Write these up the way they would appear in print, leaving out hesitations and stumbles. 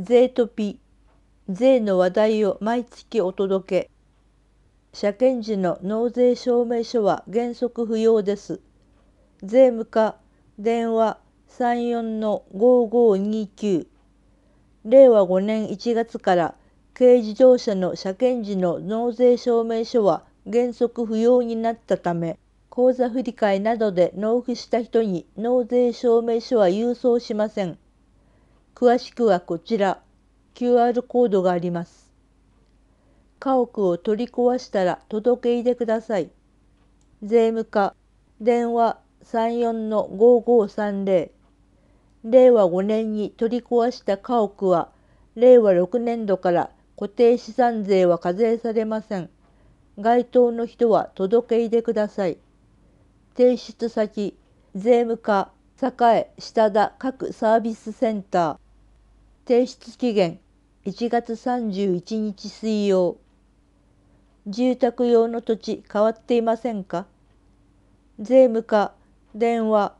税トピ、税の話題を毎月お届け。車検時の納税証明書は原則不要です。税務課、電話34-5529。令和5年1月から軽自動車の車検時の納税証明書は原則不要になったため、口座振替などで納付した人に納税証明書は郵送しません。詳しくはこちら、QR コードがあります。家屋を取り壊したら届け出てください。税務課、電話34-5530。令和5年に取り壊した家屋は、令和6年度から固定資産税は課税されません。該当の人は届け出てください。提出先、税務課、栄下田各サービスセンター。提出期限、1月31日水曜。住宅用の土地変わっていませんか？税務課、電話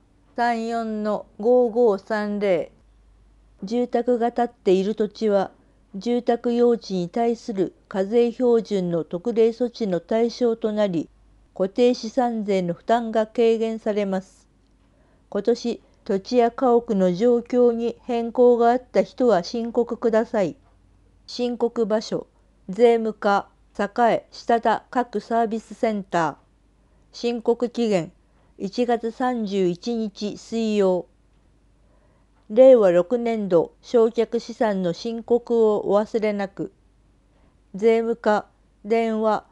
34-5530。住宅が建っている土地は、住宅用地に対する課税標準の特例措置の対象となり、固定資産税の負担が軽減されます。今年、土地や家屋の状況に変更があった人は申告ください。申告場所、税務課、栄下田各サービスセンター。申告期限、1月31日水曜。令和6年度償却資産の申告をお忘れなく。税務課、電話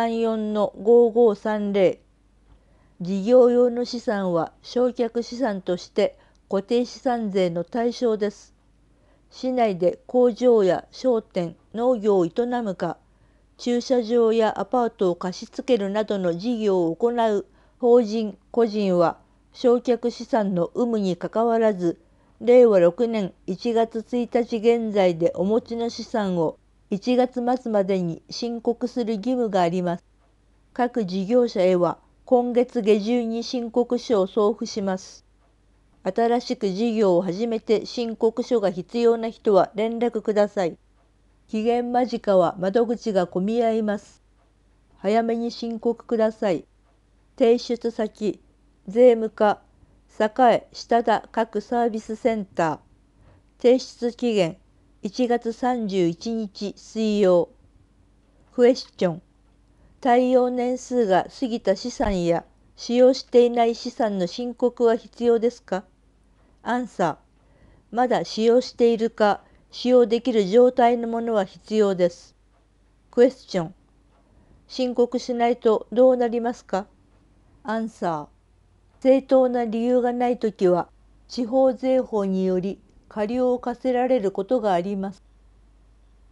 34-5530。事業用の資産は償却資産として固定資産税の対象です。市内で工場や商店、農業を営むか、駐車場やアパートを貸し付けるなどの事業を行う法人・個人は、償却資産の有無にかかわらず、令和6年1月1日現在でお持ちの資産を1月末までに申告する義務があります。各事業者へは今月下旬に申告書を送付します。新しく事業を始めて申告書が必要な人は連絡ください。期限間近は窓口が混み合います。早めに申告ください。提出先、税務課、栄下田各サービスセンター。提出期限、1月31日水曜。クエスチョン。耐用年数が過ぎた資産や使用していない資産の申告は必要ですか？アンサー。まだ使用しているか、使用できる状態のものは必要です。クエスチョン。申告しないとどうなりますか？アンサー。正当な理由がないときは、地方税法により過料を課せられることがあります。